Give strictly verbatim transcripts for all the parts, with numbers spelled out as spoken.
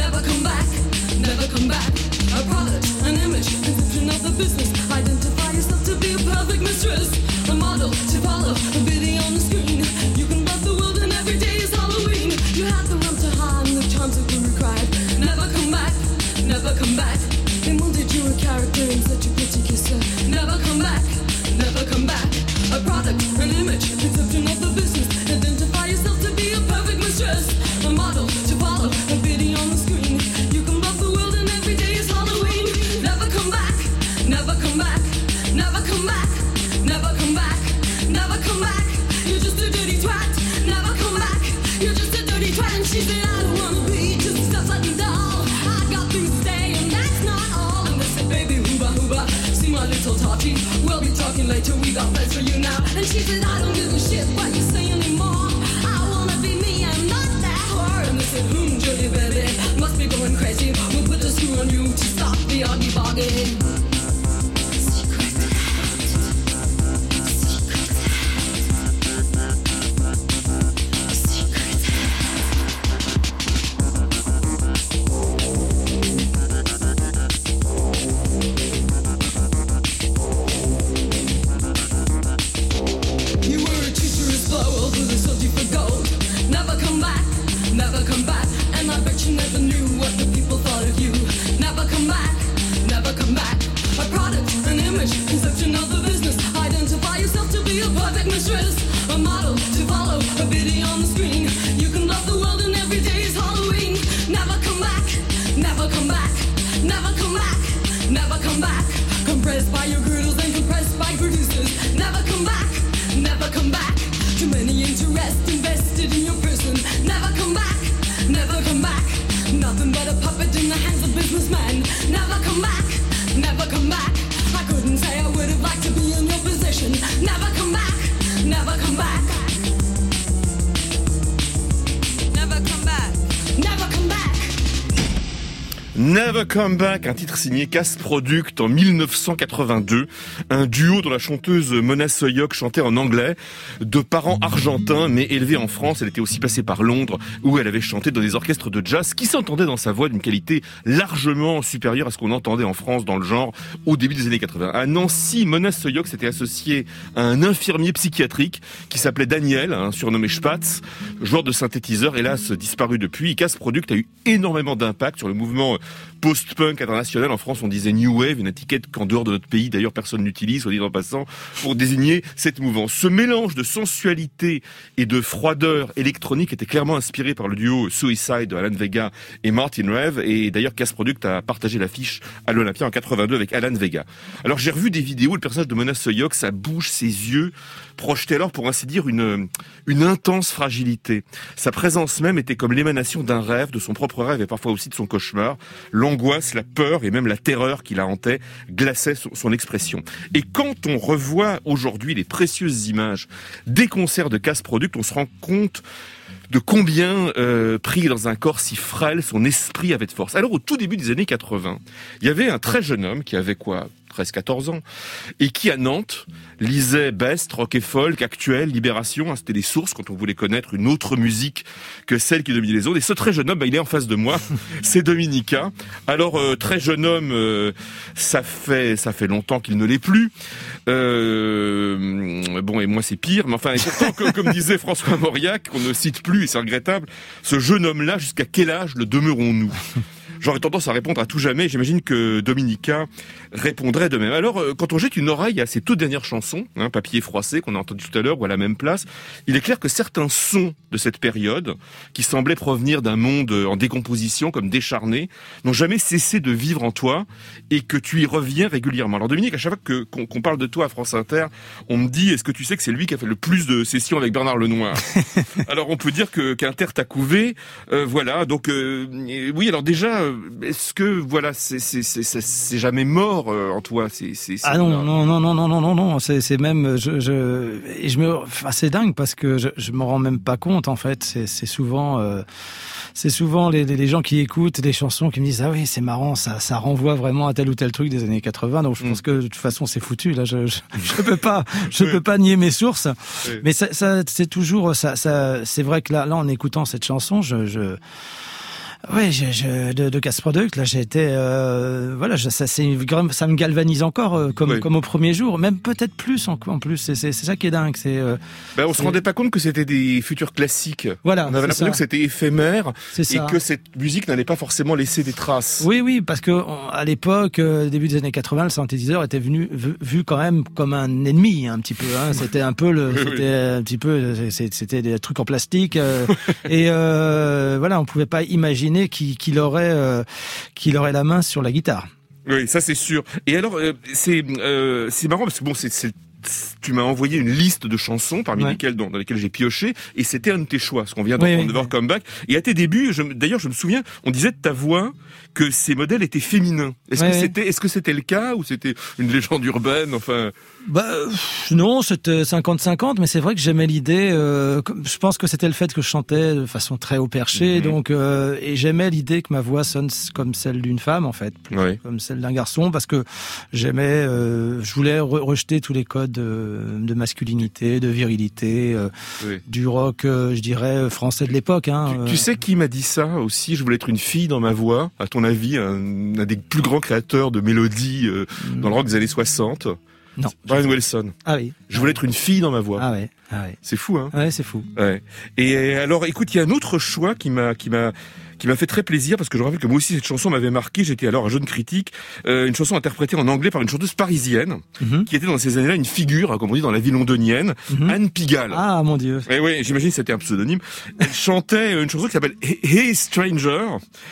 never come back, never come back. A product, an image, conception of the business. Identify yourself to be a perfect mistress. A model to follow, a video on the screen. You can love the world and every day is Halloween. You had the rump to hide and the charms that were required. Never come back, never come back. They molded you a character in such a pretty kisser. Never come back, never come back. A product, an image, conception of the business. Identify yourself to be a perfect mistress. A model to follow, a video on the screen. You can love the world and every day is Halloween. Never come back, never come back, never come back, never come back, never come back. You're just a dirty twat. Never come back, you're just a dirty twat. And she said, I don't wanna be just a stuff-sucking doll. I got things to say and that's not all. And they said, baby, hooba hooba, see my little totty. We'll be talking later, we got plans for you now. And she said, I don't give a shit what you say anymore. I wanna be me, I'm not that whore. And they said, hmm, Julie, baby, must be going crazy. We'll put a screw on you to stop the oggy boggy. Never Come Back, un titre signé Casse Product en mille neuf cent quatre-vingt-deux, un duo dont la chanteuse Mona Soyoc chantait en anglais, de parents argentins mais élevés en France. Elle était aussi passée par Londres où elle avait chanté dans des orchestres de jazz qui s'entendaient dans sa voix d'une qualité largement supérieure à ce qu'on entendait en France dans le genre au début des années quatre-vingts. À Nancy, Mona Soyoc s'était associée à un infirmier psychiatrique qui s'appelait Daniel, hein, surnommé Spatz, joueur de synthétiseur, hélas disparu depuis. Casse Product a eu énormément d'impact sur le mouvement post-punk international. En France, on disait New Wave, une étiquette qu'en dehors de notre pays, d'ailleurs, personne n'utilise, soit dit en passant, pour désigner cette mouvance. Ce mélange de sensualité et de froideur électronique était clairement inspiré par le duo Suicide de Alan Vega et Martin Rev. Et d'ailleurs, Casse Product a partagé l'affiche à l'Olympia en quatre-vingt-deux avec Alan Vega. Alors, j'ai revu des vidéos où le personnage de Mona Soyoc, sa bouche, ses yeux, projetaient alors, pour ainsi dire, une, une intense fragilité. Sa présence même était comme l'émanation d'un rêve, de son propre rêve et parfois aussi de son cauchemar. L'angoisse, la peur et même la terreur qui la hantait glaçaient son expression. Et quand on revoit aujourd'hui les précieuses images des concerts de Casse Product, on se rend compte de combien, euh, pris dans un corps si frêle, son esprit avait de force. Alors, au tout début des années quatre-vingts, il y avait un très jeune homme qui avait quoi, treize quatorze ans, et qui, à Nantes, lisait Best, Rock et Folk, Actuel, Libération. Hein, c'était des sources quand on voulait connaître une autre musique que celle qui dominait les autres. Et ce très jeune homme, bah, il est en face de moi. C'est Dominica. Alors, euh, très jeune homme, euh, ça fait ça fait longtemps qu'il ne l'est plus. Euh, bon, et moi, c'est pire. Mais enfin, et pourtant, comme, comme disait François Mauriac, qu'on ne cite plus, et c'est regrettable, ce jeune homme-là, jusqu'à quel âge le demeurons-nous ? J'aurais tendance à répondre à tout jamais. J'imagine que Dominica répondrait de même. Alors, quand on jette une oreille à ces toutes dernières chansons, hein, Papier froissé, qu'on a entendu tout à l'heure, ou à la même place, il est clair que certains sons de cette période, qui semblaient provenir d'un monde en décomposition, comme décharné, n'ont jamais cessé de vivre en toi, et que tu y reviens régulièrement. Alors Dominique, à chaque fois que, qu'on, qu'on parle de toi à France Inter, on me dit, est-ce que tu sais que c'est lui qui a fait le plus de sessions avec Bernard Lenoir ? Alors on peut dire que qu'Inter t'a couvé, euh, voilà. Donc euh, oui, alors déjà, est-ce que voilà, c'est c'est c'est c'est, c'est jamais mort euh, en toi, c'est c'est, c'est ah non, non non non non non non non c'est c'est même je je et je me enfin c'est dingue parce que je je me rends même pas compte en fait, c'est c'est souvent euh, c'est souvent les, les gens qui écoutent des chansons qui me disent ah oui c'est marrant, ça ça renvoie vraiment à tel ou tel truc des années quatre-vingts, donc je mmh. pense que de toute façon c'est foutu là, je je, je peux pas je oui. peux pas nier mes sources, oui. mais ça ça c'est toujours ça ça c'est vrai que là là en écoutant cette chanson je je Ouais, je, je, de, de Casse Product, là, j'ai été, euh, voilà, je, ça, c'est, ça me galvanise encore, euh, comme, oui. comme au premier jour, même peut-être plus en, en plus. C'est, c'est, c'est ça qui est dingue. C'est, euh, ben, on c'est... se rendait pas compte que c'était des futurs classiques. Voilà. On avait l'impression ça. que c'était éphémère c'est et ça. que cette musique n'allait pas forcément laisser des traces. Oui, oui, parce que on, à l'époque, euh, début des années quatre-vingts, le synthétiseur était venu vu, vu quand même comme un ennemi, un petit peu. Hein. C'était un peu le, oui, c'était oui. un petit peu, c'était des trucs en plastique euh, et euh, voilà, on pouvait pas imaginer qu'il, qu'il aurait Euh, qu'il aurait la main sur la guitare. Oui, ça c'est sûr. Et alors, euh, c'est euh, c'est marrant parce que bon, c'est, c'est tu m'as envoyé une liste de chansons parmi ouais. lesquelles dans, dans lesquelles j'ai pioché et c'était un de tes choix, ce qu'on vient d'entendre oui, oui, Never oui. Come Back. Et à tes débuts, je, d'ailleurs, je me souviens, on disait de ta voix que ces modèles étaient féminins. Est-ce oui, que oui. c'était, est-ce que c'était le cas ou c'était une légende urbaine? Enfin, bah non, c'était cinquante cinquante, mais c'est vrai que j'aimais l'idée. Euh, je pense que c'était le fait que je chantais de façon très haut perché, mm-hmm. donc euh, et j'aimais l'idée que ma voix sonne comme celle d'une femme en fait, plus oui. comme celle d'un garçon, parce que j'aimais, euh, je voulais re- rejeter tous les codes de, de masculinité, de virilité, euh, oui. du rock, euh, je dirais français de l'époque. Hein, tu, tu sais qui m'a dit ça aussi? Je voulais être une fille dans ma voix. À ton avis, un, un des plus grands créateurs de mélodies euh, mm. dans le rock des années soixante. Non. Brian Wilson. Ah oui. Je voulais être une fille dans ma voix. Ah ouais. Ah ouais. C'est fou, hein. Ouais, c'est fou. Ouais. Et alors, écoute, il y a un autre choix qui m'a, qui m'a, qui m'a fait très plaisir parce que je rappelle que moi aussi cette chanson m'avait marqué. J'étais alors un jeune critique. Euh, une chanson interprétée en anglais par une chanteuse parisienne mm-hmm. qui était dans ces années-là une figure, comme on dit dans la vie londonienne, mm-hmm. Anne Pigalle. Ah mon Dieu. Et oui, j'imagine que c'était un pseudonyme. Elle chantait une chanson qui s'appelle Hey Stranger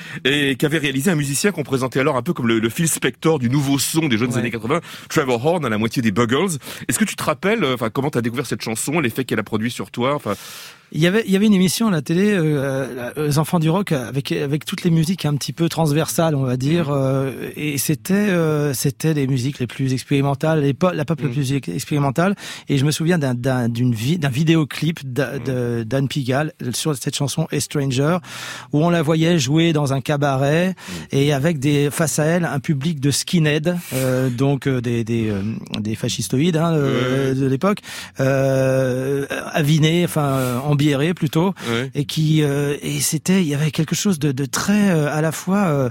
et qu'avait réalisé un musicien qu'on présentait alors un peu comme le, le Phil Spector du nouveau son des jeunes ouais. années quatre-vingts, Trevor Horn à la moitié des Buggles. Est-ce que tu te rappelles, enfin, comment t'as découvert cette chanson, l'effet qu'elle a produit sur toi, enfin. Il y avait, il y avait une émission à la télé, euh, les enfants du rock, avec avec toutes les musiques un petit peu transversales, on va dire, euh, et c'était euh, c'était les musiques les plus expérimentales, les pop, la pop mmh. la plus expérimentale. Et je me souviens d'un d'un d'une vi, d'un vidéoclip d'Anne mmh. Pigalle sur cette chanson A Stranger, où on la voyait jouer dans un cabaret mmh. et avec des face à elle un public de skinhead, euh, donc euh, des des euh, des fascistoïdes hein, euh, de l'époque, euh, avinés, enfin en biéré plutôt ouais. et qui euh, et c'était il y avait quelque chose de, de très euh, à la fois euh,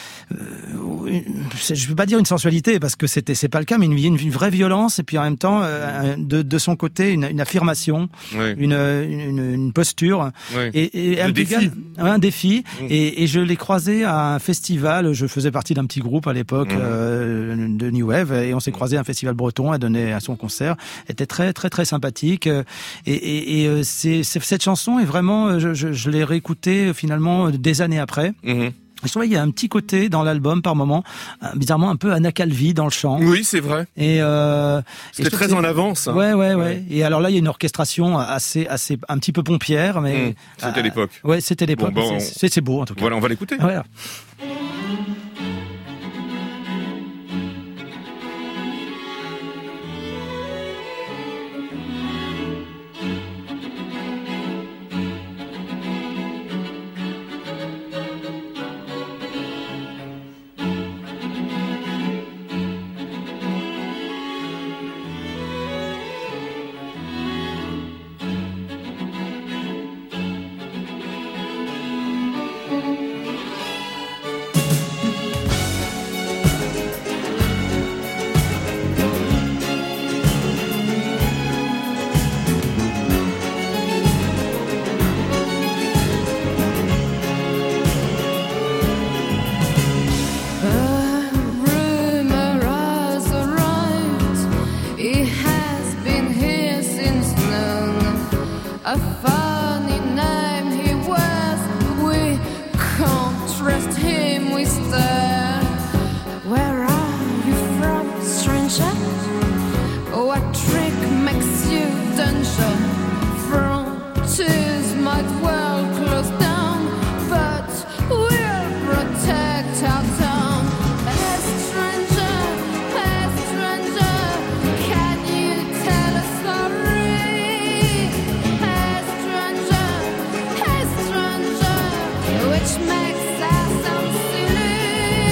euh, je veux pas dire une sensualité parce que c'était c'est pas le cas, mais une, une, une vraie violence et puis en même temps euh, de, de son côté une, une affirmation, ouais. une, une, une posture ouais. et, et un défi, défi, un défi mmh. et, et je l'ai croisé à un festival. Je faisais partie d'un petit groupe à l'époque mmh. euh, de New Wave et on s'est croisé à un festival breton. Elle donnait à son concert, elle était très très très sympathique et, et, et c'est, c'est cette chanson est vraiment je, je, je l'ai réécoutée finalement des années après. Mmh. Je trouvais qu'il y a un petit côté dans l'album par moment, bizarrement un peu Anna Calvi dans le chant. Oui, c'est vrai. Et euh, c'était et très en avance. Hein. Ouais, ouais, ouais, ouais. Et alors là, il y a une orchestration assez, assez, un petit peu pompière, mais. Mmh, c'était euh, l'époque. Ouais, c'était l'époque. Bon, bon, c'est, c'est, c'est beau en tout cas. Voilà, on va l'écouter. Voilà. Which makes us sound silly.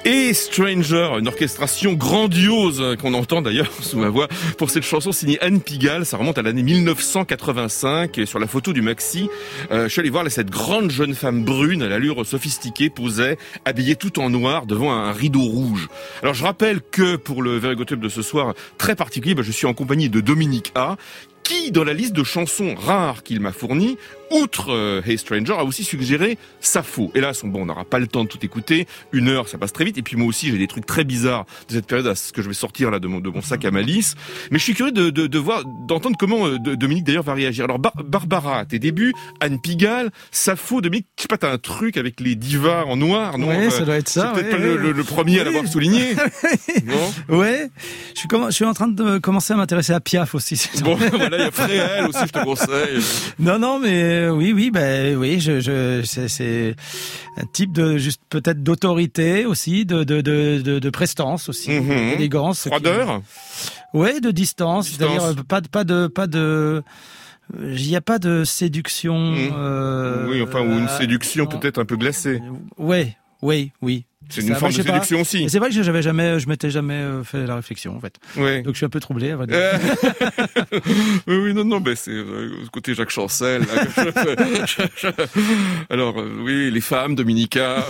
Et Stranger, une orchestration grandiose qu'on entend d'ailleurs sous ma voix pour cette chanson signée Anne Pigalle. Ça remonte à l'année mille neuf cent quatre-vingt-cinq et sur la photo du maxi, euh, je suis allé voir là, cette grande jeune femme brune à l'allure sophistiquée posait habillée tout en noir devant un rideau rouge. Alors je rappelle que pour le Very Good Tube de ce soir très particulier, bah, je suis en compagnie de Dominique A, qui, dans la liste de chansons rares qu'il m'a fournie, outre euh, Hey Stranger, a aussi suggéré Sappho. Hélas, bon, on n'aura pas le temps de tout écouter. Une heure, ça passe très vite. Et puis moi aussi, j'ai des trucs très bizarres de cette période à ce que je vais sortir là de mon, de mon sac à malice. Mais je suis curieux de, de, de voir, d'entendre comment euh, de, Dominique d'ailleurs va réagir. Alors Bar- Barbara, à tes débuts, Anne Pigalle, Sappho, Dominique, je sais pas, t'as un truc avec les divas en noir, non? Ouais, euh, ça doit être ça. C'est peut-être ouais, pas ouais. le, le, le premier à Oui. l'avoir souligné. Non. Ouais, je suis, comm- je suis en train de commencer à m'intéresser à Piaf aussi. Bon, voilà, il y a Fréhel aussi, je te conseille. Non, non, mais euh, oui, oui, ben oui, je, je, c'est, c'est un type de juste peut-être d'autorité aussi, de de de de, de prestance aussi, Mhm. d'élégance. Froideur. Qui... Ouais, de distance, Distance. c'est-à-dire euh, pas de pas de pas de. Il n'y a pas de séduction. Mhm. Euh, Oui, enfin, ou une euh, séduction non. peut-être un peu glacée. Ouais, oui, oui. C'est ça. une Moi, forme je de sais pas. séduction aussi. Et c'est vrai que j'avais jamais, je m'étais jamais euh, fait la réflexion en fait. Ouais. Donc je suis un peu troublé. À vrai dire. Euh, oui, oui, non, non, ben c'est euh, côté Jacques Chancel. Là, que je fais- je- je- Alors, euh, oui, les femmes, Dominica.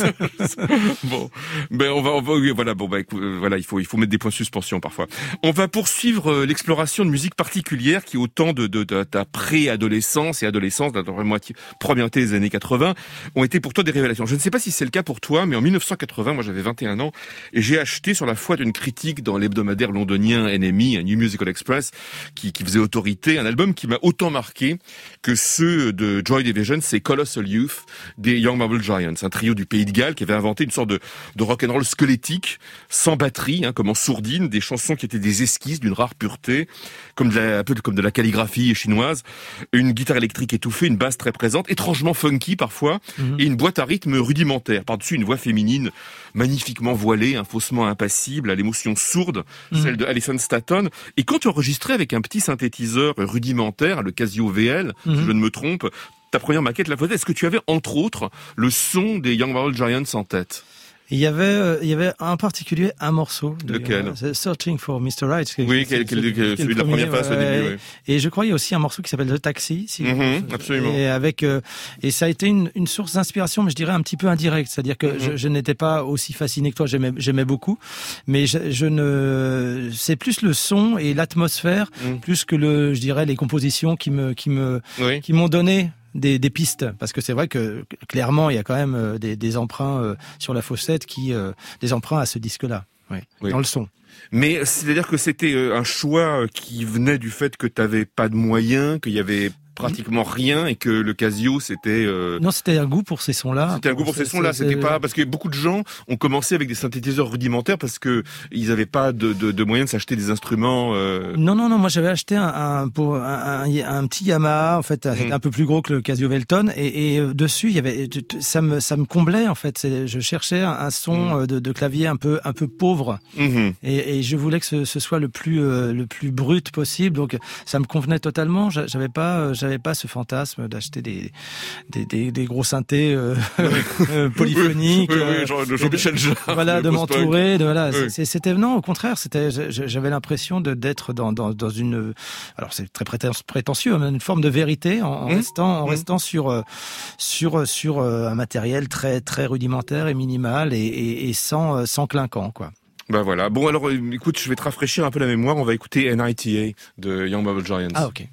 Bon, ben on va, on va, oui, voilà, bon, ben écoute, euh, voilà, il faut, il faut mettre des points de suspension parfois. On va poursuivre euh, l'exploration de musique particulière qui, au temps de, de, de ta préadolescence et adolescence, dans la moitié, première moitié des années quatre-vingts, ont été pour toi des révélations. Je ne sais pas si c'est le cas pour toi, mais en mille neuf cent quatre-vingts, moi j'avais vingt et un ans, et j'ai acheté sur la foi d'une critique dans l'hebdomadaire londonien N M E, un New Musical Express, qui, qui faisait autorité, un album qui m'a autant marqué que ceux de Joy Division, c'est Colossal Youth des Young Marble Giants, un trio du Pays de Galles qui avait inventé une sorte de, de rock'n'roll squelettique, sans batterie, hein, comme en sourdine, des chansons qui étaient des esquisses d'une rare pureté, comme de la, un peu comme de la calligraphie chinoise, une guitare électrique étouffée, une basse très présente, étrangement funky parfois, Mhm. et une boîte à rythme rudimentaire. Par-dessus, une voix féminine magnifiquement voilée, hein, faussement impassible, à l'émotion sourde, Mhm. celle de Alison Staton. Et quand tu enregistrais avec un petit synthétiseur rudimentaire, le Casio V L, si Mhm. je ne me trompe, ta première maquette la faisait, est-ce que tu avais entre autres le son des Young Marble Giants en tête? Il y avait, euh, il y avait en particulier un morceau. De, Lequel euh, c'est Searching for mister Right. c'est- Oui, c'est- quel, quel, c'est- quel- c'est celui le de la premier, première face au ouais. début. Ouais. Et je crois qu'il y a aussi un morceau qui s'appelle The Taxi. Si Mhm, absolument. Et avec, euh, et ça a été une, une source d'inspiration, mais je dirais un petit peu indirecte. C'est-à-dire que Mhm. je, je n'étais pas aussi fasciné que toi. J'aimais, j'aimais beaucoup, mais je, je ne, c'est plus le son et l'atmosphère, Mhm. plus que le, je dirais, les compositions qui me, qui me, Oui. qui m'ont donné des, des pistes, parce que c'est vrai que clairement il y a quand même euh, des, des emprunts euh, sur la Fossette, qui euh, des emprunts à ce disque-là, ouais, Oui. dans le son. Mais c'est-à-dire que c'était euh, un choix qui venait du fait que tu n'avais pas de moyens, qu'il y avait pratiquement rien et que le Casio c'était euh, Non, c'était un goût pour ces sons-là. c'était un goût pour ces C'est- sons-là, c'est- c'était pas parce que beaucoup de gens ont commencé avec des synthétiseurs rudimentaires parce que ils avaient pas de, de, de moyens de s'acheter des instruments. Euh... Non, non, non. Moi, j'avais acheté un, un pour un, un, un petit Yamaha. En fait, c'était Mm. un peu plus gros que le Casio Velton, et, et euh, dessus, il y avait, ça me, ça me comblait en fait. C'est- Je cherchais un, un son Mm. euh, de, de clavier un peu, un peu pauvre, Mhm. et, et je voulais que ce, ce soit le plus, euh, le plus brut possible. Donc, ça me convenait totalement. J'a- J'avais pas, euh, j'avais pas ce fantasme d'acheter des, des, des, des gros synthés euh, euh, polyphoniques. Oui, oui, euh, genre de et Jean-Michel Jarre. voilà, le de post-punk. m'entourer, de voilà. Oui. c'est- C'était non, au contraire, c'était, je- j'avais l'impression de d'être dans, dans dans une, alors c'est très prétentieux, prétentieux, mais une forme de vérité en, en Mmh. restant en Mmh. restant sur euh, sur sur euh, un matériel très très rudimentaire et minimal, et, et, et sans euh, sans clinquant, quoi. Bah voilà. Bon alors, euh, écoute, je vais te rafraîchir un peu la mémoire. On va écouter N I T A de Young Marble Giants. Ah ok.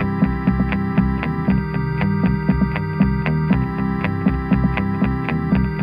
Thank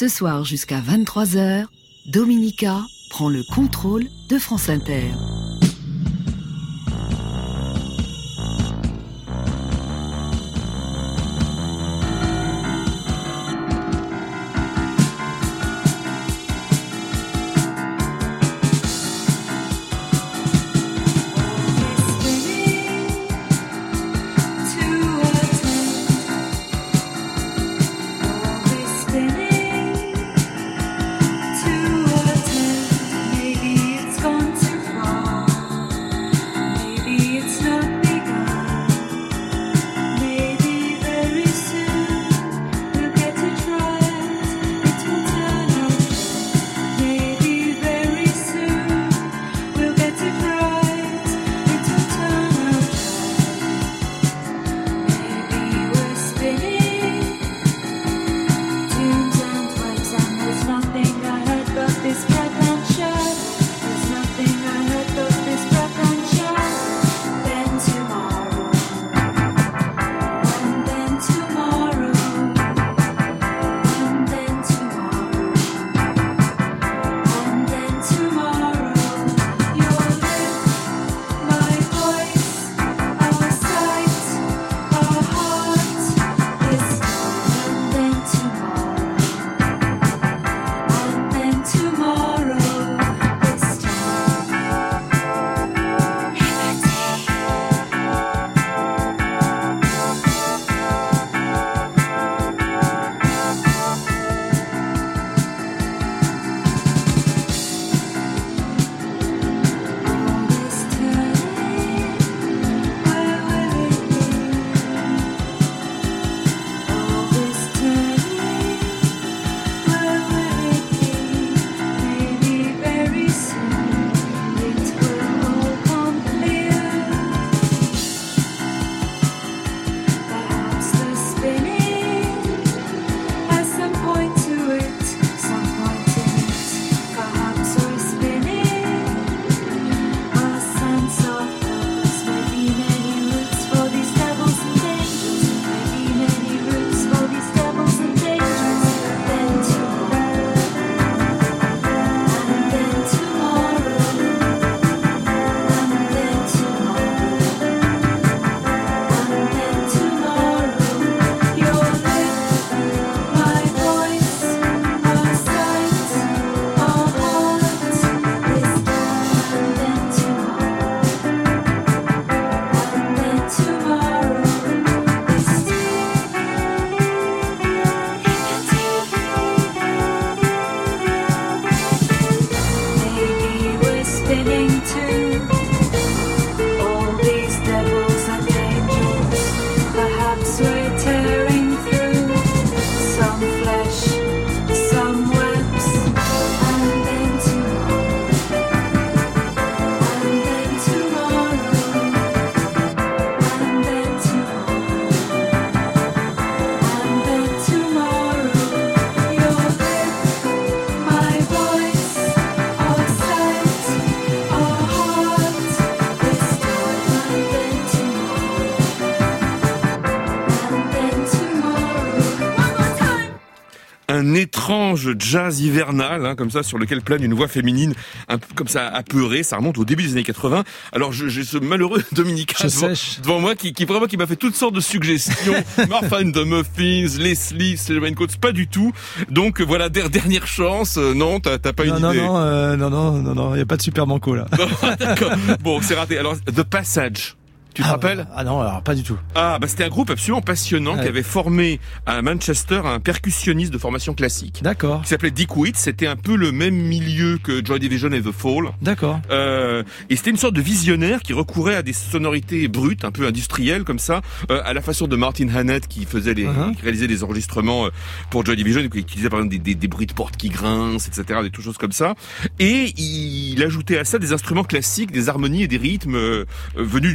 Ce soir jusqu'à vingt-trois heures, Dominica prend le contrôle de France Inter. Un étrange jazz hivernal, hein, comme ça, sur lequel plane une voix féminine, un peu comme ça, apeurée. Ça remonte au début des années quatre-vingts. Alors, je, j'ai ce malheureux Dominica devant, devant moi qui, qui vraiment qui m'a fait toutes sortes de suggestions. Martha and the Muffins, Leslie, Sullivan Coates, pas du tout. Donc voilà, der, dernière chance. Euh, non, t'as, t'as pas non, une non, idée. Non, euh, non, non, non, non, il y a pas de super banco là. D'accord. Bon, c'est raté. Alors, The Passage. Tu te ah, rappelles bah, Ah non, alors pas du tout. Ah, bah c'était un groupe absolument passionnant, ouais, qui avait formé à Manchester un percussionniste de formation classique. D'accord. Qui s'appelait Dick Witt. C'était un peu le même milieu que Joy Division et The Fall. D'accord. Euh, et c'était une sorte de visionnaire qui recourait à des sonorités brutes, un peu industrielles comme ça, euh, à la façon de Martin Hannett qui faisait les, uh-huh. qui réalisait des enregistrements pour Joy Division, qui utilisait par exemple des, des, des bruits de porte qui grincent, et cetera, des toutes choses comme ça. Et il ajoutait à ça des instruments classiques, des harmonies et des rythmes euh, venus du jazz.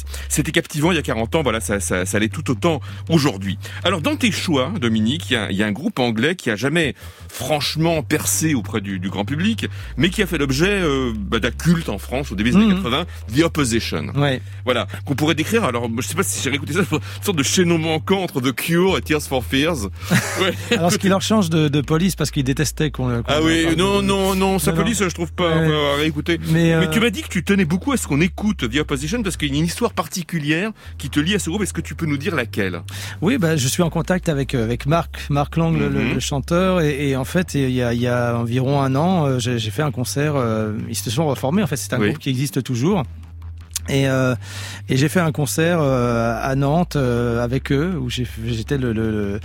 C'était captivant il y a quarante ans, voilà, ça, ça, ça l'est tout autant aujourd'hui. Alors, dans tes choix, Dominique, il y a, il y a un groupe anglais qui a jamais franchement percé auprès du, du grand public, mais qui a fait l'objet euh, bah, d'un culte en France au début des mmh. années quatre-vingts, The Opposition. Ouais. Voilà, qu'on pourrait décrire, alors je sais pas si j'ai réécouté ça, une sorte de chaînon manquant entre The Cure et Tears for Fears. Ouais. Alors, ce qui leur change de, de police, parce qu'ils détestaient qu'on... qu'on ah oui, non, de... non, non, sa non, police, non. je trouve pas, ouais. euh, à réécouter. Mais, euh... mais tu m'as dit que tu tenais beaucoup à ce qu'on écoute The Opposition, parce qu'il y a une histoire particulière qui te lie à ce groupe. Est-ce que tu peux nous dire laquelle? Oui, bah, je suis en contact avec, avec Mark, Mark Lang, mm-hmm. le, le chanteur, et, et en fait, il y a, il y a environ un an, j'ai, j'ai fait un concert, euh, ils se sont reformés, en fait, c'est un oui. groupe qui existe toujours. Et, euh, et j'ai fait un concert euh, à Nantes euh, avec eux où j'ai, j'étais le le,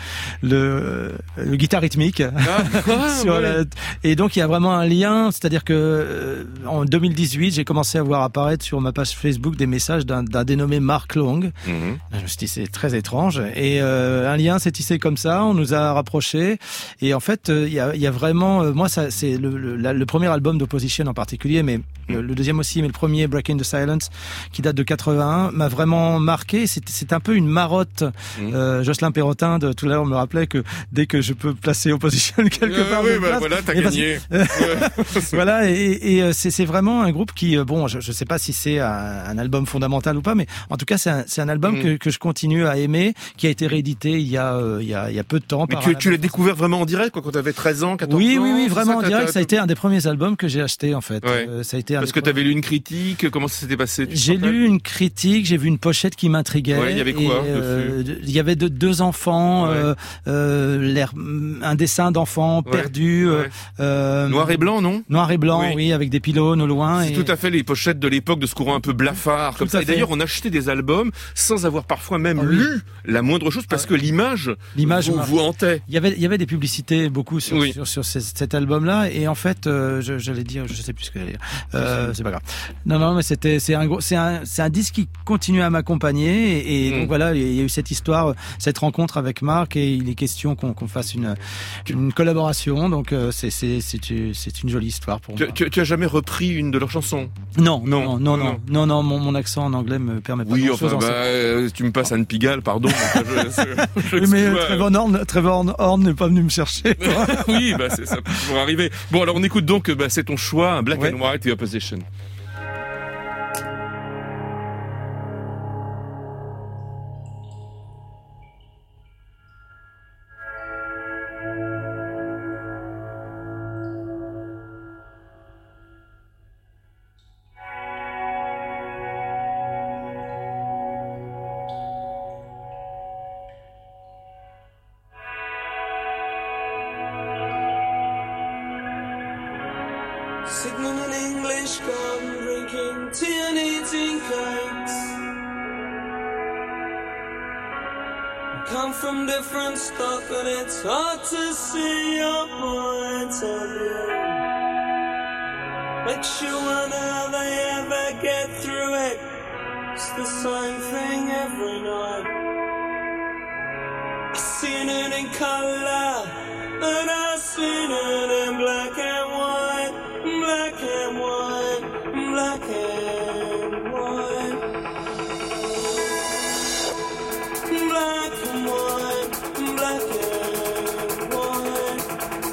le le guitare rythmique. Ah, quoi, sur ouais. la, et donc il y a vraiment un lien, c'est-à-dire que euh, en deux mille dix-huit j'ai commencé à voir apparaître sur ma page Facebook des messages d'un, d'un dénommé Mark Lang. Mm-hmm. Je me suis dit c'est très étrange et euh, un lien s'est tissé comme ça, on nous a rapprochés et en fait il euh, y a il y a vraiment euh, moi ça c'est le, le, la, le premier album d'Opposition en particulier, mais le, le deuxième aussi, mais le premier Breaking the Silence qui date de quatre-vingt-un, m'a vraiment marqué. C'est, c'est un peu une marotte. Mmh. Euh, Jocelyn Perrotin de tout à l'heure me rappelait que dès que je peux placer Opposition quelque euh, part, oui, de bah, place, voilà, t'as et gagné. Parce, voilà, et, et c'est, c'est vraiment un groupe qui, bon, je, je sais pas si c'est un, un album fondamental ou pas, mais en tout cas, c'est un, c'est un album mmh. que, que je continue à aimer, qui a été réédité il y a, euh, il y a, il y a peu de temps. Mais tu, tu l'as découvert vraiment en direct, quoi, quand t'avais treize ans, quatorze oui, ans? Oui, oui, oui, vraiment en direct. T'as... Ça a été un des premiers albums que j'ai acheté, en fait. Ouais. Euh, ça a été Parce que premiers... t'avais lu une critique, comment ça s'était passé? J'ai lu une critique, j'ai vu une pochette qui m'intriguait. Ouais, il y avait quoi et, euh, Il y avait de, deux enfants, ouais. euh, euh, l'air, un dessin d'enfants ouais. perdu. Ouais. Euh, Noir et blanc, non? Noir et blanc, oui, oui avec des pylônes au loin. C'est et... tout à fait les pochettes de l'époque de ce courant un peu blafard, comme ça. Et d'ailleurs, on achetait des albums sans avoir parfois même ah, oui. lu la moindre chose, parce que l'image, l'image vous, vous hantait. Il y avait, il y avait des publicités beaucoup sur, oui. sur, sur, sur cet album-là, et en fait, euh, je, j'allais dire, je sais plus ce que j'allais dire. Euh, c'est pas grave. Non, non, mais c'était, c'est un gros, c'est un, c'est un disque qui continue à m'accompagner, et, et mmh. donc voilà, il y a eu cette histoire, cette rencontre avec Marc, et il est question qu'on, qu'on fasse une, une collaboration, donc euh, c'est, c'est, c'est, c'est une jolie histoire pour tu, moi. Tu, tu as jamais repris une de leurs chansons? Non, non, non, non, non, non, non mon, mon accent en anglais me permet pas. Oui, de enfin, bah, euh, tu me passes Anne Pigalle, pardon. je, je, je, mais Trevor Horn, Trevor Horn n'est pas venu me chercher. Oui, bah c'est ça peut toujours arriver. Bon, alors on écoute donc, bah, c'est ton choix, un Black ouais. and White, The Opposition. Sitting in an English garden, drinking tea and eating cakes. We come from different stock, and it's hard to see your point of view. Makes you wonder how they ever get through it. It's the same thing every night. I've seen it in colour, and I've seen it in black and white. Black and white, black and white. Black and white, black and white.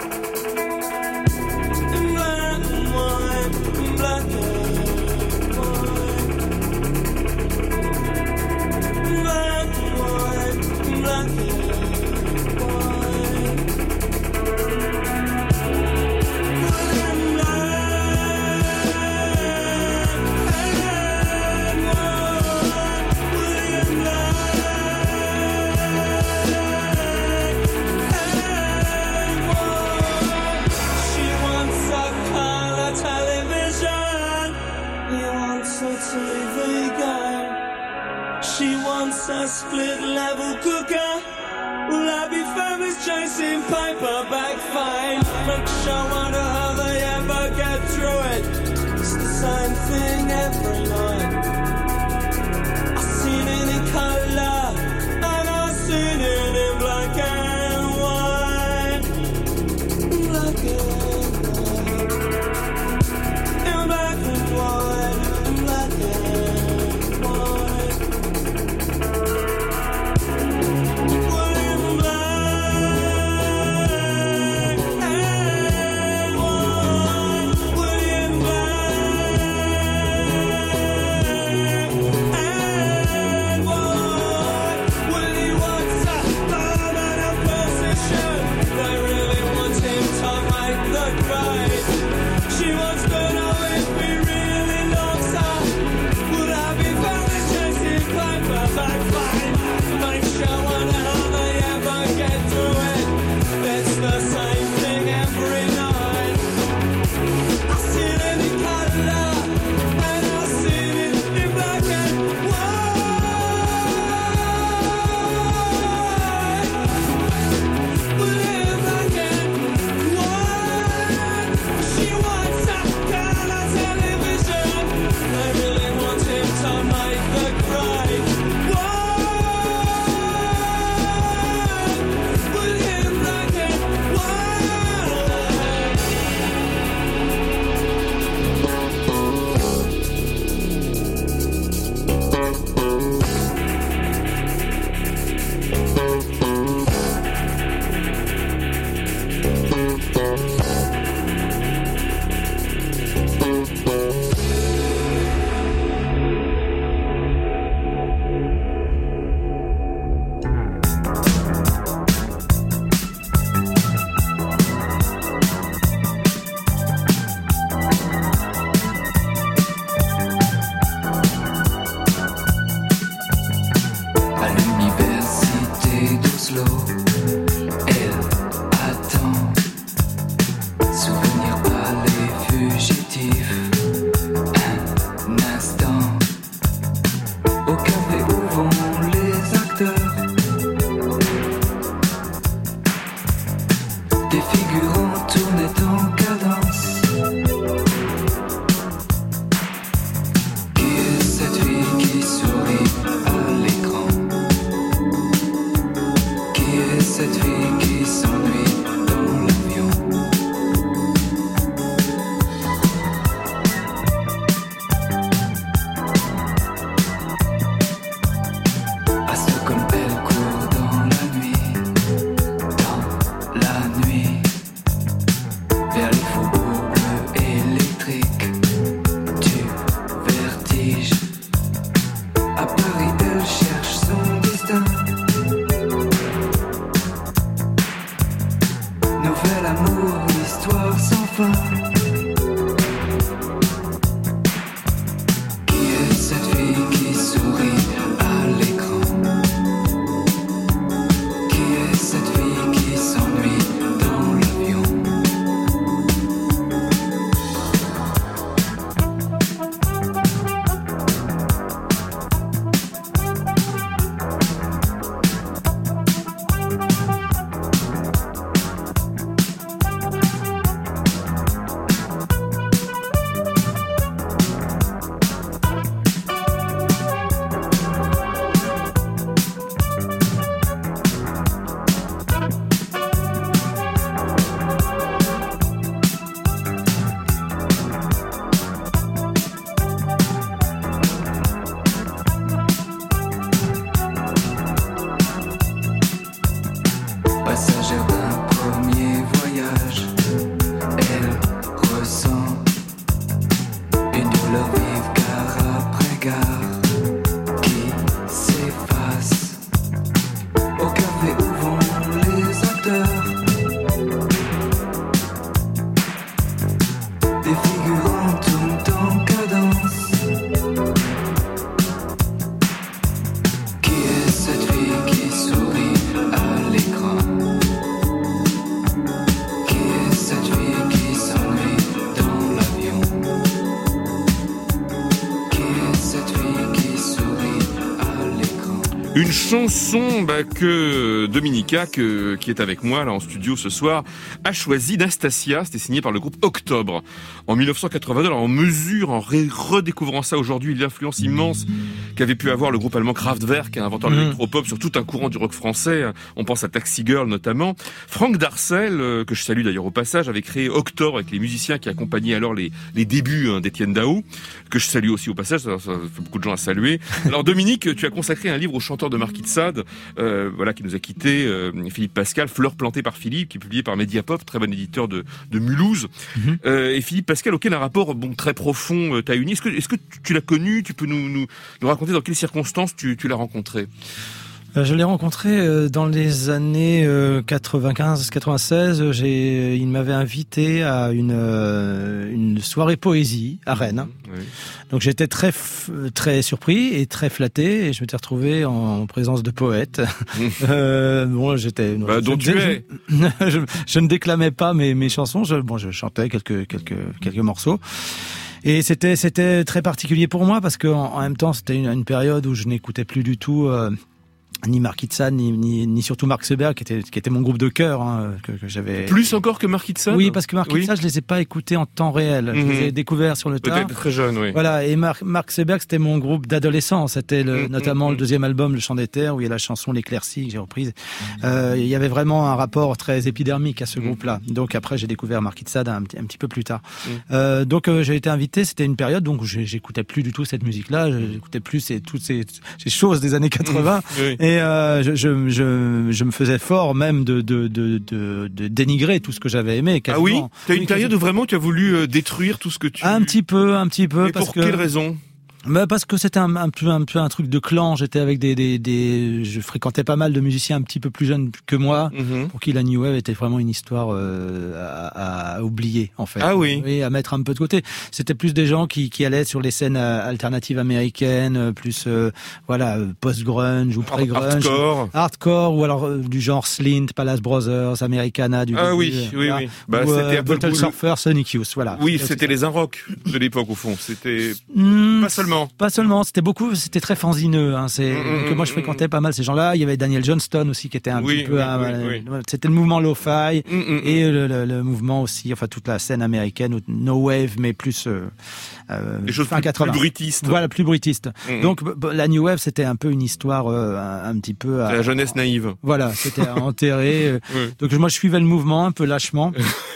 Black and white, black and white. Black and white, black and white. A split level cooker. Will I be famous chasing paperback fame? Makes you wonder how they ever get through it. It's the same thing every night. I've seen it in colour, and I've seen it in black and white. Black and white. In black and white. In black and white. positif. Un instant. Au café où vont les acteurs. Des figurants tournaient en cadence. Qui est cette fille qui sourit à l'écran? Qui est cette fille qui s'ennuie dans l'avion? À Stockholm, elle court dans la nuit, dans la nuit, vers les faubourgs bleus électriques du vertige. À Paris, elle cherche son destin. Nouvel amour, histoire sans fin. Qui est cette fille qui sourit à l'écran? Qui est cette fille qui s'ennuie dans l'avion? Passagère d'un premier voyage, elle ressent une douleur vive gare après gare qui s'efface. Au café où vont les acteurs, des figurants tournent en cadence. Qui est cette fille qui sourit à l'écran? Qui est cette fille qui s'ennuie dans l'avion? Qui est cette fille qui sourit à l'écran? Une chanson bah, que Dominica, que, qui est avec moi là en studio ce soir, a choisi d'Astacia. C'était signé par le groupe Octobre en dix-neuf cent quatre-vingt-deux. Alors on mesure, en ré- redécouvrant ça aujourd'hui, l'influence immense qu'avait pu avoir le groupe allemand Kraftwerk, un inventeur de Mmh. l'électropop sur tout un courant du rock français. On pense à Taxi Girl notamment. Franck Darcel, euh, que je salue d'ailleurs au passage, avait créé Octobre avec les musiciens qui accompagnaient alors les, les débuts hein, d'Étienne Dao, que je salue aussi au passage, ça, ça fait beaucoup de gens à saluer. Alors Dominique, tu as consacré un livre au chanteur de Marquis de Sade, euh, voilà, qui nous a quitté, euh, Philippe Pascal, Fleurs plantées par Philippe, qui est publié par Mediapop, très bon éditeur de, de Mulhouse. Mmh. Euh, et Philippe Pascal, auquel un rapport bon très profond euh, t'a uni. Est-ce que, est-ce que tu, tu l'as connu? Tu peux nous, nous, nous raconter dans quelles circonstances tu, tu l'as rencontré? Je l'ai rencontré dans les années quatre-vingt-quinze quatre-vingt-seize. J'ai, il m'avait invité à une, une soirée poésie à Rennes. Oui. Donc j'étais très, très surpris et très flatté, et je m'étais retrouvé en présence de poètes. euh, bon, j'étais. Bah, je, dont je, tu es. Je, je, je ne déclamais pas mes, mes chansons. Je, bon, je chantais quelques, quelques, quelques morceaux. Et c'était, c'était très particulier pour moi parce que en, en même temps, c'était une, une période où je n'écoutais plus du tout. Euh, ni Marquis de Sade, ni, ni, ni surtout Marc Seberg, qui était, qui était mon groupe de cœur, hein, que, que j'avais. Plus encore que Marquis de Sade? Oui, parce que Marquis oui. de Sade, je les ai pas écoutés en temps réel. Mm-hmm. Je les ai découverts sur le tard. Peut-être très jeune, oui. Voilà. Et Marc, Marc Seberg, c'était mon groupe d'adolescents. C'était le, mm-hmm. notamment le deuxième album, Le Chant des Terres, où il y a la chanson L'éclaircie, que j'ai reprise. Euh, il y avait vraiment un rapport très épidermique à ce mm-hmm. groupe-là. Donc après, j'ai découvert Marquis de Sade un, un petit peu plus tard. Mm-hmm. Euh, donc, euh, j'ai été invité. C'était une période donc où j'écoutais plus du tout cette musique-là. J'écoutais plus ces, toutes ces, ces choses des années quatre-vingts. Mm-hmm. Oui. Et, euh, je, je Je, je, je me faisais fort même de, de, de, de, de dénigrer tout ce que j'avais aimé. Quasiment. Ah oui? T'as une oui, période où vraiment tu as voulu détruire tout ce que tu... Un petit peu, un petit peu. Mais parce pour que... quelle raison? Mais parce que c'était un, un peu un peu un truc de clan. J'étais avec des, des des je fréquentais pas mal de musiciens un petit peu plus jeunes que moi, Mm-hmm. pour qui la New Wave était vraiment une histoire euh, à, à oublier en fait. Ah oui. Et à mettre un peu de côté. C'était plus des gens qui qui allaient sur les scènes euh, alternatives américaines, plus euh, voilà euh, post-grunge ou pré-grunge, Hardcore. hardcore ou alors euh, du genre Slint, Palace Brothers, Americana du Ah début, oui, euh, oui, voilà. oui. Bah, Ou, c'était euh, un peu le Bottle boulot. Surfer, Sonic Youth, voilà. Oui, C'était c'était aussi les Inrocks de l'époque au fond. C'était Hmm, pas seulement. Pas seulement, c'était beaucoup, c'était très fanzineux. Hein, c'est Mm, donc, mm, moi je mm, fréquentais pas mal ces gens-là. Il y avait Daniel Johnston aussi qui était un Oui, petit peu, oui, un- oui, oui. c'était le mouvement lo-fi Mm, mm, et le, le, le mouvement aussi, enfin toute la scène américaine, ou no wave, mais plus euh, euh, Des choses fin plus, quatre-vingts. plus bruitistes. Voilà, plus brutiste. Mm, mm. Donc b- b- la new wave, c'était un peu une histoire euh, un, un petit peu. à- C'est la jeunesse naïve. Voilà, c'était à enterrer. euh, Oui. Donc moi je suivais le mouvement un peu lâchement.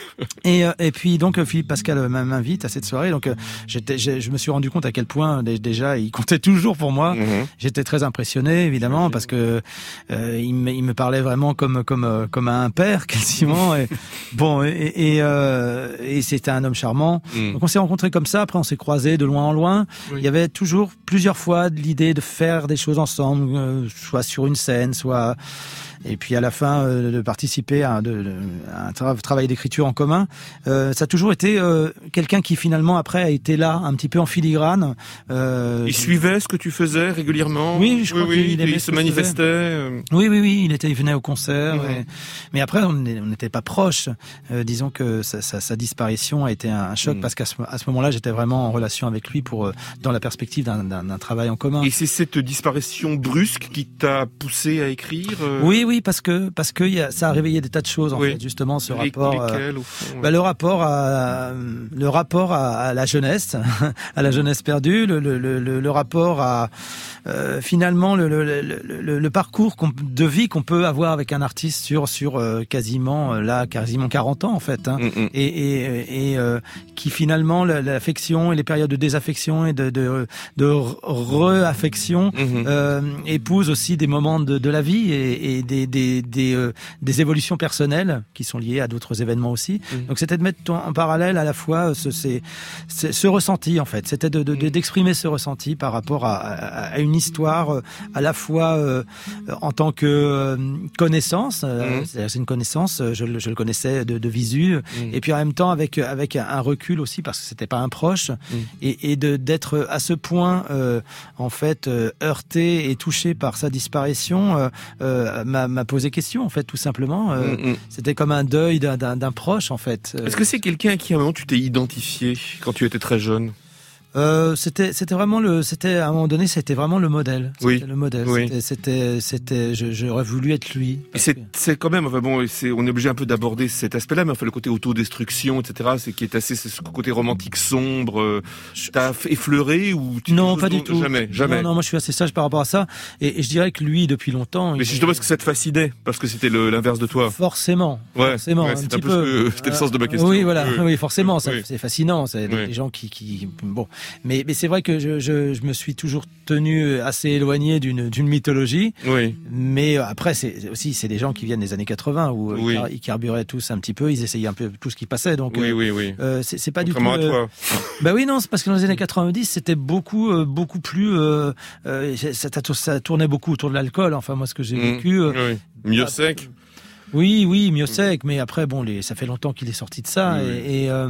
Et, euh, et puis donc euh, Philippe Pascal euh, m'invite à cette soirée. Donc euh, j'étais, j'ai- je me suis rendu compte à quel point dé- déjà il comptait toujours pour moi. Mhm. J'étais très impressionné évidemment parce que euh, il, me, il me parlait vraiment comme comme euh, comme à un père quasiment. Et, bon et, et, euh, et c'était un homme charmant. Mm. Donc on s'est rencontrés comme ça. Après on s'est croisés de loin en loin. Oui. Il y avait toujours plusieurs fois l'idée de faire des choses ensemble, euh, soit sur une scène, soit et puis à la fin euh, de participer à, de, de- à un tra- travail d'écriture en commun. Euh, ça a toujours été euh, quelqu'un qui finalement après a été là un petit peu en filigrane. Euh, Il suivait ce que tu faisais régulièrement. Oui, je crois oui, qu'il oui, aimait il ce se que je manifestait. euh, Oui, oui, oui, il était, il venait au concert. Mhm. et- Mais après, on n'est- on n'était pas proches. Euh, disons que sa, sa, sa disparition a été un, un choc Mhm. parce qu'à ce, à ce moment-là, j'étais vraiment en relation avec lui pour euh, dans la perspective d'un, d'un, d'un travail en commun. Et c'est cette disparition brusque qui t'a poussé à écrire. euh, Oui, oui, parce que parce que il y a, ça a réveillé des tas de choses en Oui. fait, justement ce les- rapport. euh, lesquels, au fond, Bah, le rapport à le rapport à, à la jeunesse, à la jeunesse perdue, le, le, le, le rapport à euh, finalement le, le, le, le, le parcours qu'on, de vie qu'on peut avoir avec un artiste sur sur euh, quasiment euh, là quasiment quarante ans en fait, hein, Mm, mm. et et, et euh, qui finalement la- l'affection et les périodes de désaffection et de de, de re-affection Mhm. euh, épousent aussi des moments de, de la vie et, et des des des, euh, des évolutions personnelles qui sont liées à d'autres événements aussi. Mhm. Donc c'était de mettre en, en parallèle à la fois ce, ces- ces- ce ressenti en fait. C'était de, de, de- d'exprimer ce ressenti par rapport à, à, à une histoire euh, à la fois euh, en tant que euh, connaissance, euh, Mhm. c'est-à-dire c'est une connaissance, euh, je, le- je le connaissais de, de visu, Mhm. et puis en même temps avec avec un, un recul aussi parce que c'était pas un proche, Mhm. et, et de d'être à ce point euh, en fait euh, heurté et touché par sa disparition euh, euh, m'a, m'a posé question en fait tout simplement. Euh, Mm, mm. C'était comme un deuil d'un, d'un, d'un proche en fait. Euh, Est-ce que c'est quelqu'un à qui à un moment tu t'es identifié quand tu étais très jeune? Euh, c'était c'était vraiment le c'était à un moment donné c'était vraiment le modèle. C'était Oui. le modèle. Oui. C'était c'était c'était je- j'aurais voulu être lui. Et c'est, c'est quand même, enfin bon, c'est, on est obligé un peu d'aborder cet aspect-là, mais enfin le côté autodestruction, et cetera, c'est qui est assez, c'est ce côté romantique sombre. euh, T'as effleuré ou tu- Non, quelque pas chose du dont- tout. Jamais, jamais. Non, non, moi je suis assez sage par rapport à ça. Et, et je dirais que lui, depuis longtemps, Mais il- c'est justement parce que ça te fascinait, parce que c'était le, l'inverse de toi. forcément, Ouais, forcément, ouais, un c'est petit un peu peu. ce que- c'était le sens de ma question. Oui, voilà, Oui. oui, forcément, ça- Oui. c'est fascinant. C'est des, Oui. des gens qui, qui, bon, mais, mais c'est vrai que je, je, je me suis toujours tenu assez éloigné d'une, d'une mythologie. Oui. Mais euh, après, c'est aussi c'est des gens qui viennent des années quatre-vingts où euh, Oui. ils car- ils carburaient tous un petit peu, ils essayaient un peu tout ce qui passait. Donc, Oui, euh, oui, oui. euh, c'est, c'est pas du tout. Contrairement à euh, toi. Bah oui, non, c'est parce que dans les années quatre-vingt-dix, c'était beaucoup, euh, beaucoup plus. Euh, euh, ça, ça- ça tournait beaucoup autour de l'alcool. Enfin, moi, ce que j'ai Mm. vécu. euh, Oui. Mieux sec. oui, oui, mieux sec. Mais après, bon, les, ça fait longtemps qu'il est sorti de ça. Oui, Et, et, euh,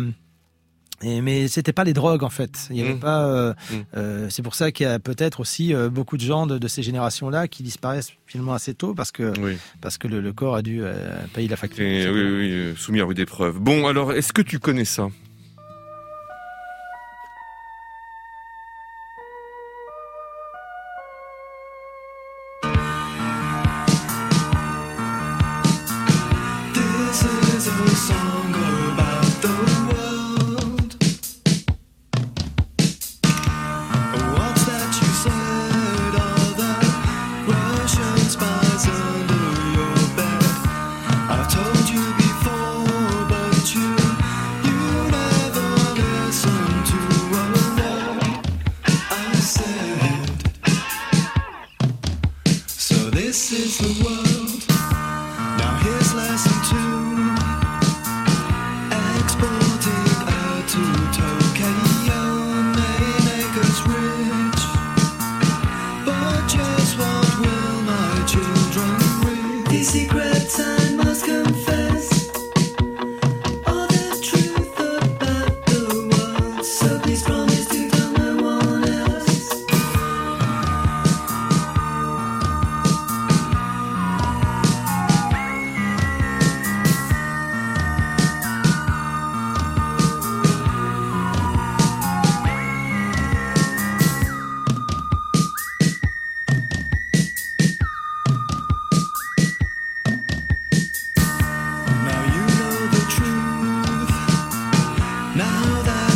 et- mais c'était pas les drogues en fait. Il y avait Mm. pas. euh, Mm. euh, c'est pour ça qu'il y a peut-être aussi euh, beaucoup de gens de, de ces générations-là qui disparaissent finalement assez tôt parce que Oui. parce que le, le corps a dû euh, payer la facture. Et, oui, oui, euh, soumis à rude épreuve. Bon, alors, est-ce que tu connais ça? This is a song about the world. What's that you said? All the Russian spies under your bed. I've told you before, but you, you never listen to a word I said. So this is the world. Now here's lesson two.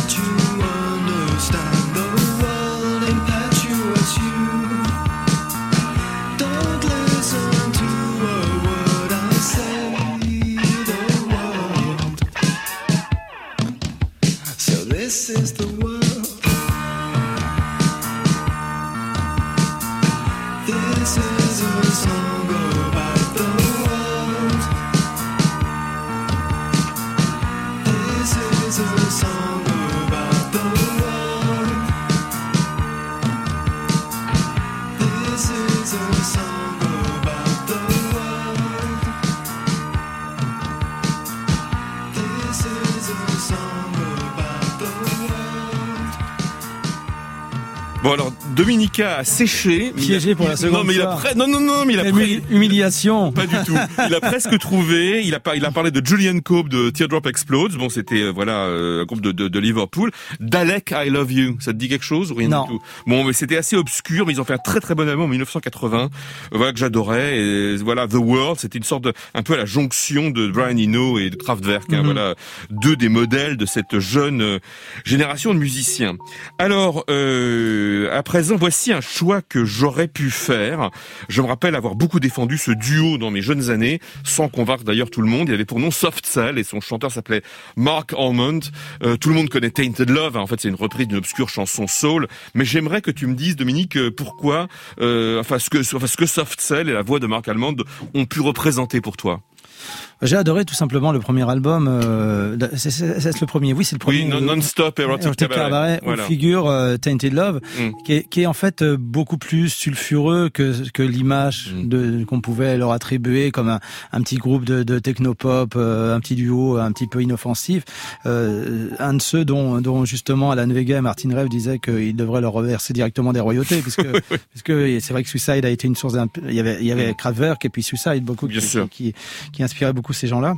Bon alors, Dominica a séché. Piégé pour la seconde non, mais il a fois. pre... non, non, non, mais il a Humili- pre... Humiliation. Pas du tout. Il a presque trouvé. Il a, par... il a parlé de Julian Cope de Teardrop Explodes. Bon, c'était euh, voilà euh, un groupe de, de, de Liverpool. Dalek, I Love You. Ça te dit quelque chose ou rien Non. du tout? Bon, mais c'était assez obscur. Mais ils ont fait un très très bon album en dix-neuf cent quatre-vingts. Euh, voilà que j'adorais. Et voilà, The World. C'était une sorte de un peu à la jonction de Brian Eno et de Kraftwerk. Hein, Mm-hmm. Voilà, deux des modèles de cette jeune euh, génération de musiciens. Alors, euh, à présent, voici un choix que j'aurais pu faire. Je me rappelle avoir beaucoup défendu ce duo dans mes jeunes années, sans convaincre d'ailleurs tout le monde. Il avait pour nom Soft Cell et son chanteur s'appelait Mark Almond. Euh, tout le monde connaît Tainted Love. Hein. En fait, c'est une reprise d'une obscure chanson soul. Mais j'aimerais que tu me dises, Dominique, euh, pourquoi, euh, enfin, ce que, enfin, ce que Soft Cell et la voix de Mark Almond ont pu représenter pour toi. J'ai adoré tout simplement le premier album. Euh, c'est, c'est, c'est le premier, oui, c'est le premier. Oui, non, Non-Stop Erotic Erotic Cabaret. Cabaret, Voilà. où figure euh, Tainted Love, Mm. qui, est, qui est en fait euh, beaucoup plus sulfureux que, que l'image Mm. de, qu'on pouvait leur attribuer comme un, un petit groupe de, de technopop, euh, un petit duo un petit peu inoffensif. Euh, un de ceux dont, dont justement Alan Vega et Martin Rev disaient qu'il devrait leur reverser directement des royautés, puisque, puisque c'est vrai que Suicide a été une source d'un, il y avait, il y avait Mm. Kraftwerk et puis Suicide beaucoup Bien qui, sûr. qui, qui inspirait beaucoup ces gens-là.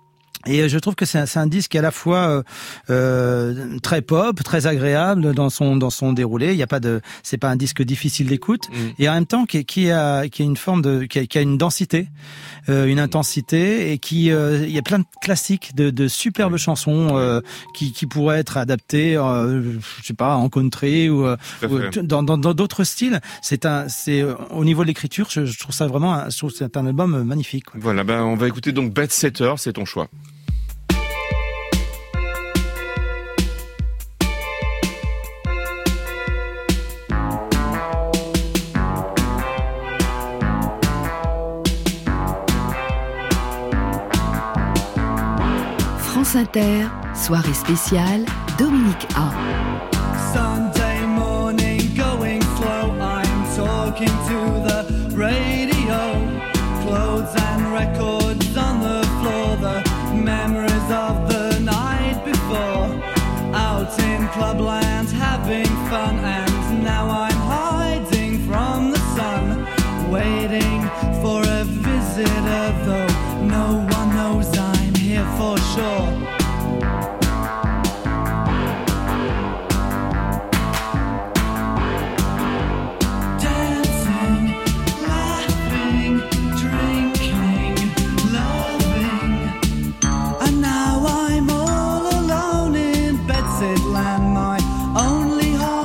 Et je trouve que c'est un, c'est un disque qui est à la fois euh, euh, très pop, très agréable dans son dans son déroulé. Il y a pas de, c'est pas un disque difficile d'écoute, Mm. et en même temps qui, qui a qui a une forme de, qui a, qui a une densité, euh, une intensité, et qui euh, il y a plein de classiques, de, de superbes chansons euh, qui qui pourraient être adaptées, euh, je sais pas, en country ou, euh, Tout à ou fait. dans dans dans d'autres styles. C'est un, c'est euh, au niveau de l'écriture, je, je trouve ça vraiment, un, je trouve que c'est un album magnifique, quoi. Voilà, ben on va écouter donc Bed Setter, c'est ton choix. France Inter, soirée spéciale, Dominique A. Sunday morning, going slow. I'm talking to the radio. Clothes and records on the floor. The memories of the night before. Out in clubland, having fun. And now I'm hiding from the sun. Waiting for a visitor, though no one knows I'm here for sure. Dancing, laughing, drinking, loving. And now I'm all alone in Bedsit land, my only home.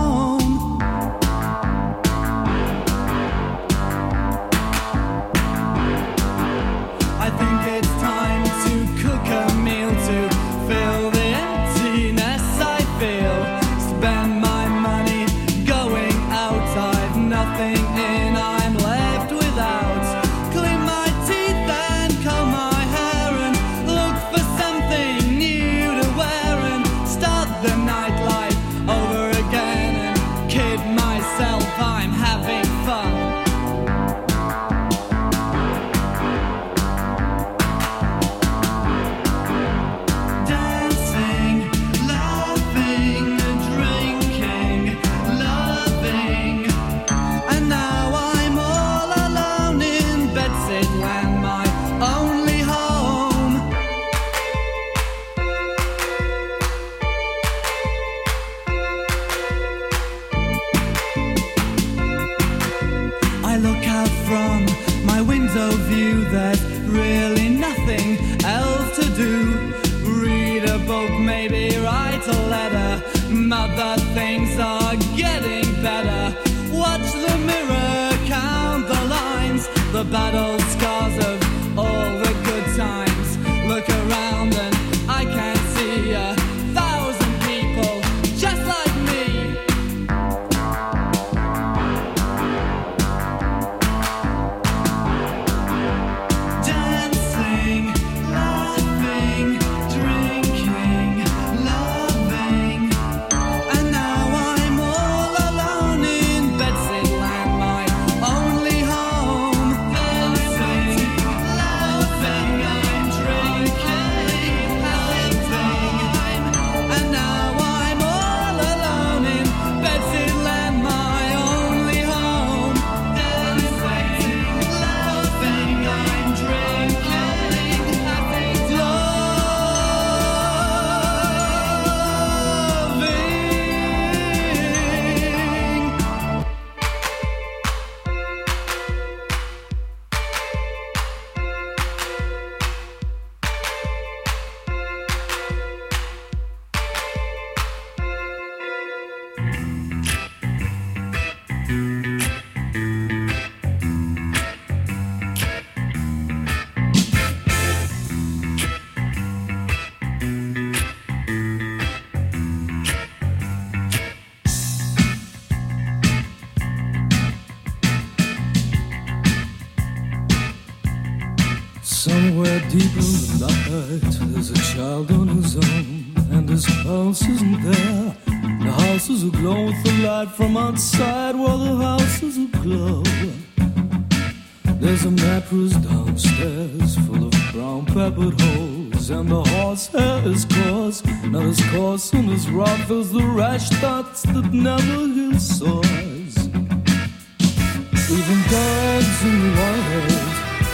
Somewhere deep in the night, there's a child on his own, and his house isn't there. The houses aglow with the light from outside, while the houses aglow. There's a mattress downstairs full of brown peppered holes, and the horsehair is coarse, not as coarse and as rough as the rash thoughts that never heal sores. Even dogs in the wild,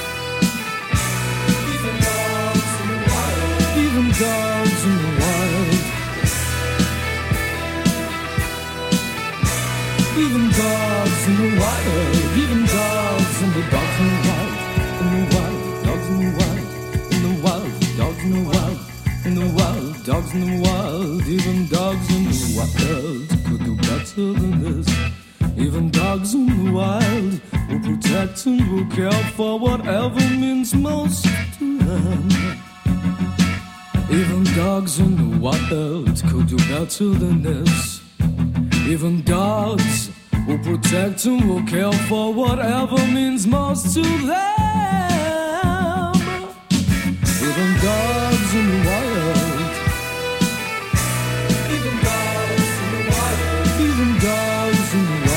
even dogs in the wild, even dogs in the wild, even dogs in the wild, even dogs in the dogs in the wild, in the wild, dogs in the wild, in the wild, dogs in the wild, in the wild, dogs in the wild, even dogs in the wild could do better than this. Even dogs in the wild will protect and will care for whatever means most to them. Even dogs in the wild could do better than this. Even dogs will protect and will care for whatever means most to them. Even dogs in the wild, even dogs in the wild, even dogs in the wild.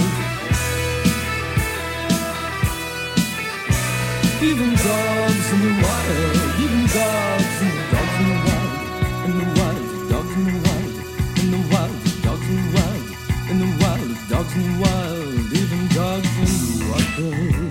Even dogs in the wild, even dogs in the dogs in the wild, in the wild, dogs in the wild, in the wild, dogs in the wild, in the wild, dogs in the wild, even dogs in the wild.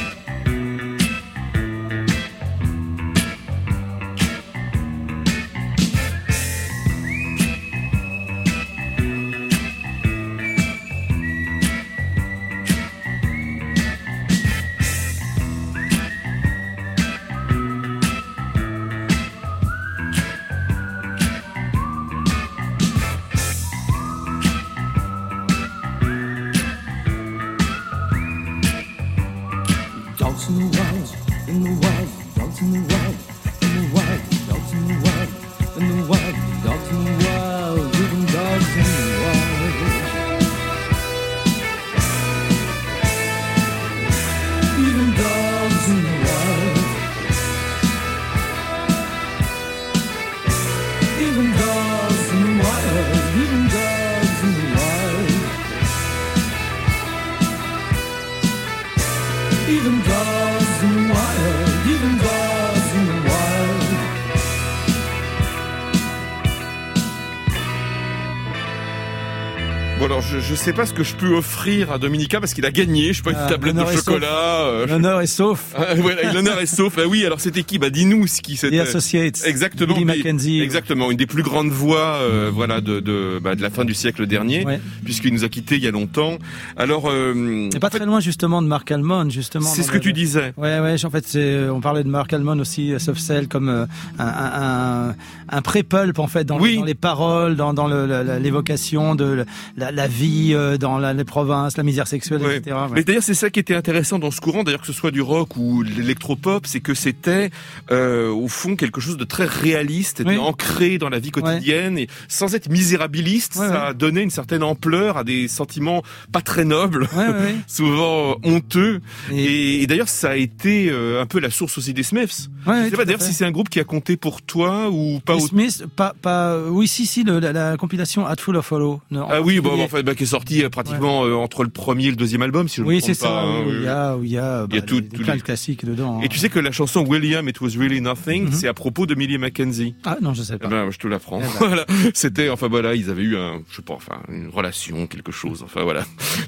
Bon alors je, je sais pas ce que je peux offrir à Dominica parce qu'il a gagné, je sais pas, une ah, tablette de chocolat. Euh, l'honneur est sauf. Ah, voilà, l'honneur est sauf. Ah oui, alors c'était qui ? Bah dis-nous ce qui c'était. The Associates. Exactement. Billy Mackenzie. Exactement, une des plus grandes voix, euh, voilà, de de bah, de la fin du siècle dernier, ouais. Puisqu'il nous a quittés il y a longtemps. Alors. Euh, c'est pas très loin justement de Mark Almond, justement. C'est ce que le... tu disais. Ouais, ouais. En fait, c'est, on parlait de Mark Almond aussi, Soft Cell, comme euh, un, un, un, un pré-pulp en fait dans, oui. dans les paroles, dans dans le, la, l'évocation de la, la vie. Euh, dans la, les provinces, la misère sexuelle, ouais. et cetera. Ouais. Mais d'ailleurs, c'est ça qui était intéressant dans ce courant, d'ailleurs que ce soit du rock ou l'électropop, c'est que c'était euh, au fond quelque chose de très réaliste, oui. ancré dans la vie quotidienne, ouais. et sans être misérabiliste, ouais, ça ouais. a donné une certaine ampleur à des sentiments pas très nobles, ouais, ouais. souvent honteux. Et, et, et d'ailleurs, ça a été euh, un peu la source aussi des Smiths. Ouais, je sais ouais, pas d'ailleurs si c'est un groupe qui a compté pour toi ou pas. Les au... Smiths, pas, pas. Oui, si, si, le, la, la compilation Hatful of Hollow. Non, ah oui, bon, en fait, bah, qui est sorti pratiquement ouais. euh, entre le premier et le deuxième album, si je oui, me trompe c'est pas. Ça, hein, où il y a, où il y a, bah, il y a tout, des, plein les... de classiques dedans. Et hein. tu sais que la chanson William, It Was Really Nothing, mm-hmm. c'est à propos de Millie Mackenzie. Ah non, je sais pas. Eh ben, je te l'apprends. Eh ben. Voilà, c'était, enfin voilà, ils avaient eu un, je sais pas, enfin une relation, quelque chose. Enfin voilà,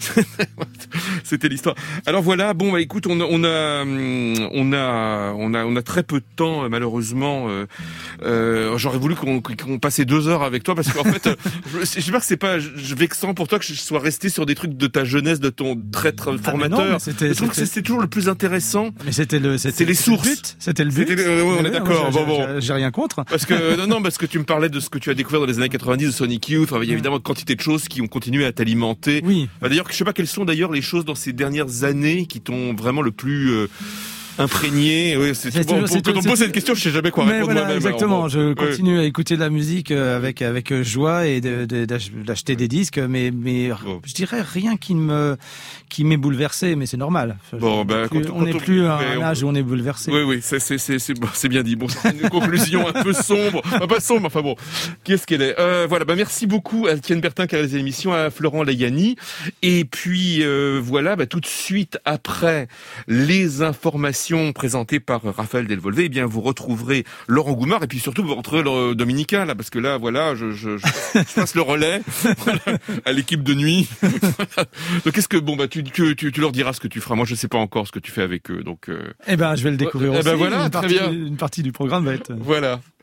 c'était l'histoire. Alors voilà, bon, bah écoute, on a, on a, on a, on a, on a très peu de temps malheureusement. Euh, euh, j'aurais voulu qu'on, qu'on passait deux heures avec toi parce qu'en fait, j'espère que c'est pas vexant pour toi que je sois resté sur des trucs de ta jeunesse, de ton traître formateur. Ah non, c'était, je trouve que c'est toujours le plus intéressant. Mais c'était le, c'était, c'est les c'était sources. Le but. C'était le but. C'était le, ouais, on est d'accord. J'ai, bon, bon. J'ai, j'ai rien contre. Parce que non, non, parce que tu me parlais de ce que tu as découvert dans les années quatre-vingt-dix de Sonic Youth. Enfin, il y a évidemment une quantité de choses qui ont continué à t'alimenter. Oui. Enfin, d'ailleurs, je sais pas quelles sont d'ailleurs les choses dans ces dernières années qui t'ont vraiment le plus euh, imprégné. Oui, c'est, C'est bon, toujours- c'est quand on toujours- me pose cette question, je sais jamais quoi Mais répondre voilà, moi-même. exactement. alors, Je bon. continue à écouter de la musique euh, avec avec euh, joie et de, de- d'ach- d'acheter des disques, mais mais Bon. je dirais rien qui me qui m'est bouleversé, mais c'est normal. Bon, On ben, n'est plus- quand- on quand n'est on- plus à mais un on- âge où on est bouleversé. Oui, oui, c'est, c'est, c'est, c'est, bon, c'est bien dit. Bon, c'est une conclusion un peu sombre. Enfin, pas sombre, enfin bon. Qu'est-ce qu'elle est euh, Voilà, bah, merci beaucoup à Étienne Bertin qui a réalisé l'émission, à Florent Layani. Et puis, euh, voilà, bah, tout de suite après les informations présentées par Raphaël Delvolvé, eh bien, vous retrouverez Laurent Goumard et puis surtout, vous retrouverez le Dominica, là, parce que là, voilà, je, je, je, je passe le relais voilà, à l'équipe de nuit. Voilà. Donc, qu'est-ce que, bon, bah, tu, tu, tu, tu leur diras ce que tu feras. Moi, je sais pas encore ce que tu fais avec eux, donc, euh, Eh ben, je vais le découvrir Eh ben aussi. voilà, une très partie, bien. Une partie du programme va être. voilà.